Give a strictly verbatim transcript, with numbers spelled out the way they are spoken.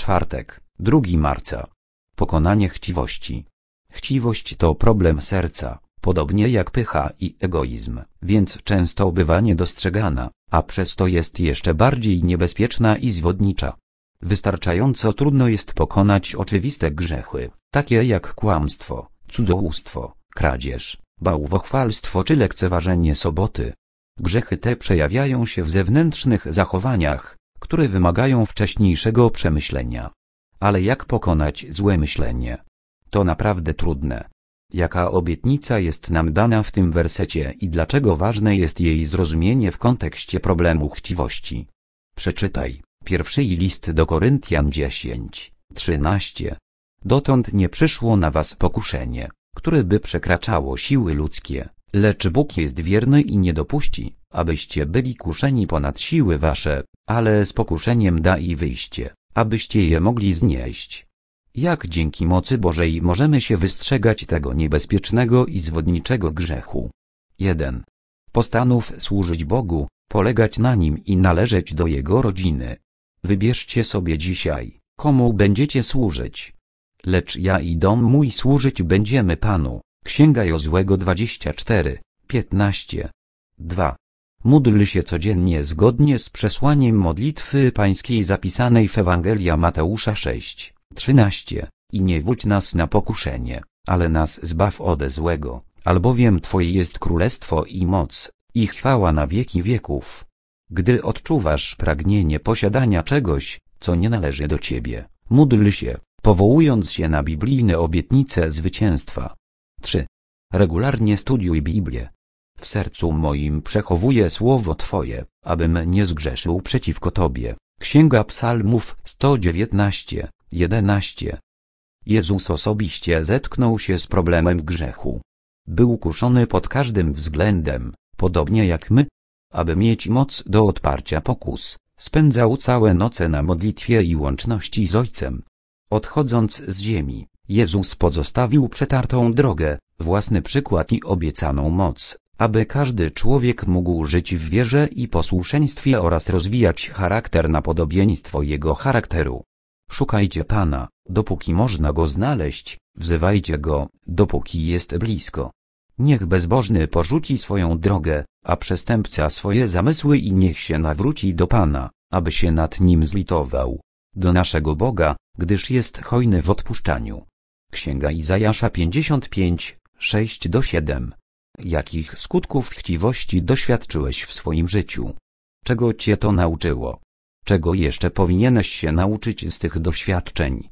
Czwartek, drugiego marca. Pokonanie chciwości. Chciwość to problem serca, podobnie jak pycha i egoizm, więc często bywa niedostrzegana, a przez to jest jeszcze bardziej niebezpieczna i zwodnicza. Wystarczająco trudno jest pokonać oczywiste grzechy, takie jak kłamstwo, cudzołóstwo, kradzież, bałwochwalstwo czy lekceważenie soboty. Grzechy te przejawiają się w zewnętrznych zachowaniach, które wymagają wcześniejszego przemyślenia. Ale jak pokonać złe myślenie? To naprawdę trudne. Jaka obietnica jest nam dana w tym wersecie i dlaczego ważne jest jej zrozumienie w kontekście problemu chciwości? Przeczytaj. Pierwszy list do Koryntian dziesięć, trzynaście. Dotąd nie przyszło na was pokuszenie, które by przekraczało siły ludzkie, lecz Bóg jest wierny i nie dopuści, abyście byli kuszeni ponad siły wasze, ale z pokuszeniem da i wyjście, abyście je mogli znieść. Jak dzięki mocy Bożej możemy się wystrzegać tego niebezpiecznego i zwodniczego grzechu? jeden. Postanów służyć Bogu, polegać na Nim i należeć do Jego rodziny. Wybierzcie sobie dzisiaj, komu będziecie służyć. Lecz ja i dom mój służyć będziemy Panu. Księga Jozłego dwadzieścia cztery, piętnaście. dwa. Módl się codziennie zgodnie z przesłaniem modlitwy pańskiej zapisanej w Ewangelia Mateusza sześć, trzynaście. I nie wódź nas na pokuszenie, ale nas zbaw ode złego, albowiem Twoje jest królestwo i moc, i chwała na wieki wieków. Gdy odczuwasz pragnienie posiadania czegoś, co nie należy do ciebie, módl się, powołując się na biblijne obietnice zwycięstwa. trzy. Regularnie studiuj Biblię. W sercu moim przechowuję słowo Twoje, abym nie zgrzeszył przeciwko Tobie. Księga Psalmów sto dziewiętnaście, jedenaście. Jezus osobiście zetknął się z problemem grzechu. Był kuszony pod każdym względem, podobnie jak my. Aby mieć moc do odparcia pokus, spędzał całe noce na modlitwie i łączności z Ojcem. Odchodząc z ziemi, Jezus pozostawił przetartą drogę, własny przykład i obiecaną moc, aby każdy człowiek mógł żyć w wierze i posłuszeństwie oraz rozwijać charakter na podobieństwo Jego charakteru. Szukajcie Pana, dopóki można Go znaleźć, wzywajcie Go, dopóki jest blisko. Niech bezbożny porzuci swoją drogę, a przestępca swoje zamysły i niech się nawróci do Pana, aby się nad nim zlitował. Do naszego Boga, gdyż jest hojny w odpuszczaniu. Księga Izajasza pięćdziesiąt pięć, sześć do siedem. Jakich skutków chciwości doświadczyłeś w swoim życiu? Czego cię to nauczyło? Czego jeszcze powinieneś się nauczyć z tych doświadczeń?